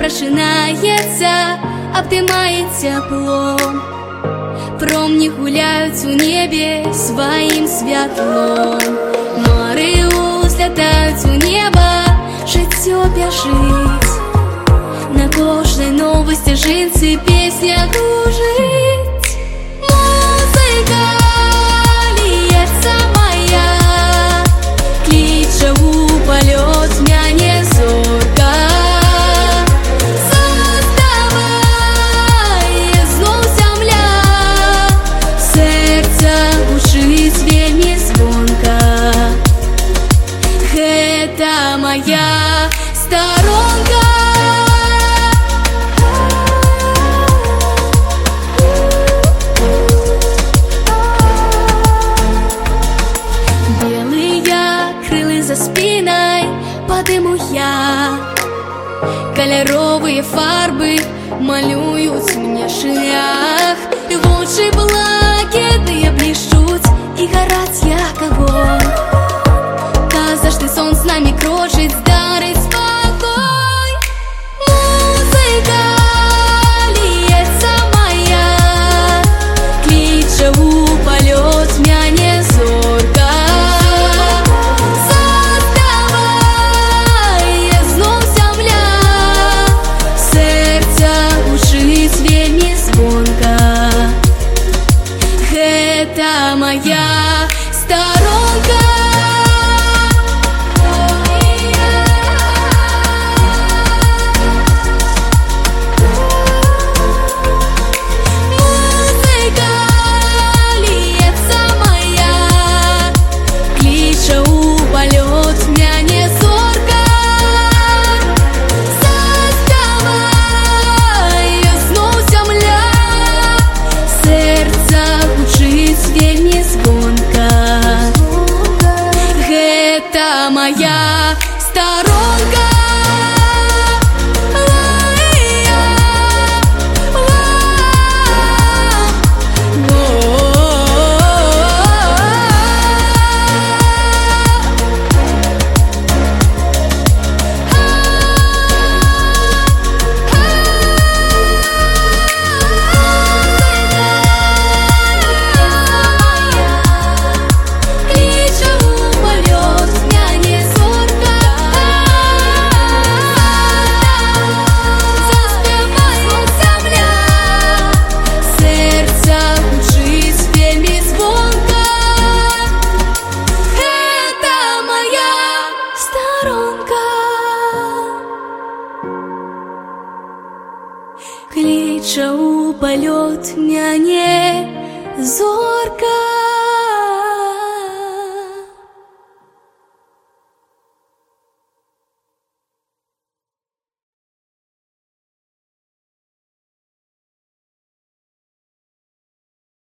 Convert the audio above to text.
просинається, обдимає теплом. Промні гуляють у небі своїм світлом. Мари узлітають у небо, життя біжить. На кожній новій стежинці пісня кружить. Музика лється моя, кличе у польот мене зорка. Заставає знов земля, серце гучить вельми звонко. Гэта моя сторонка. За спиной подыму я, кольоровые фарбы малюют мне шлях. В очи блакитные блещут и горят як огонь. Каждый сон с нами кружит, дарит спокой. Музыка льется моя, кличе у полет меня зорка. Это моя сторонка. Музыка льется моя, кличе у полет меня зорка. Заставає знов земля, серце гучить вельми звонко. Это моя сторонка. Кличе у полет мяне зорка.